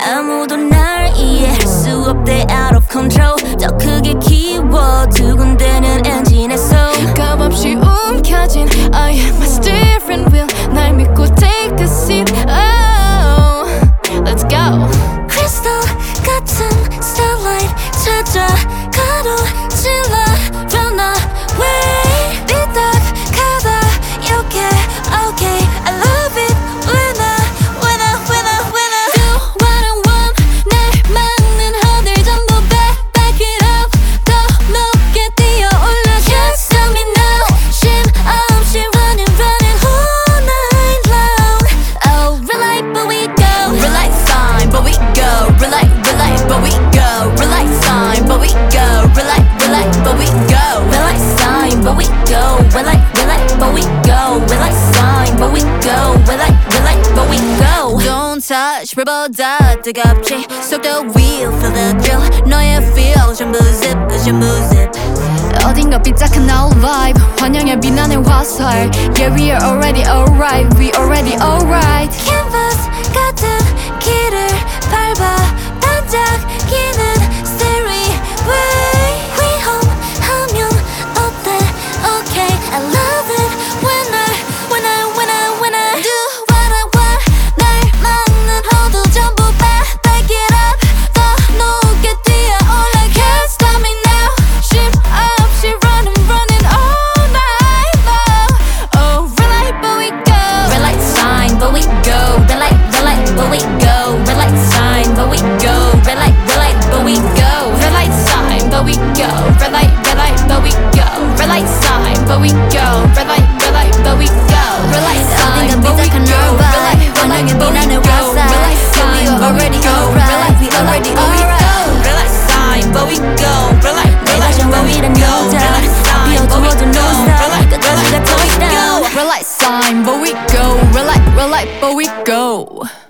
아무도 날 이해할 수 없대 out of control 더 크게 키워 두 군데는 엔진에서 값없이 움켜진 I am a steering wheel 날 믿고 take a seat oh let's go crystal 같은 starlight 찾아 가로질러 runaway 삐딱하다 okay okay I love it when I do what I want 날 막는 허들 전부 back it up 더 높게 뛰어올라 can't stop me now 쉼 없이 running all night long oh rely but we go rely fine but we go rely but we go rely fine but we go rely but we go rely fine but we go rely but we go rely fine but we go rely but we go don't touch 불보다 뜨겁지 속도 wheel feel the thrill 너의 feel 전부 zip 어딘가 삐딱한 our vibe 환영의 비난의 화살 Yeah we are already alright We already alright canvas 같은 길을 밟아 반짝이는 stairway 위험하면 어때 okay I love it when I do what I want 날 막는 허도 전부 back it up 더 높게 뛰어올라 can't stop me now 쉼 없이 running all night long oh rely but we go rely fine but we go rely but we go rely fine but we go rely but we go rely fine but we go rely but we go rely fine but we go rely but we go rely fine but we go 환영의 비난의 화살 we already alright we already alright rely fine but we go rely but we go rely fine but we go 끝까지 가 touchdown Rely sign but we go Rely but we go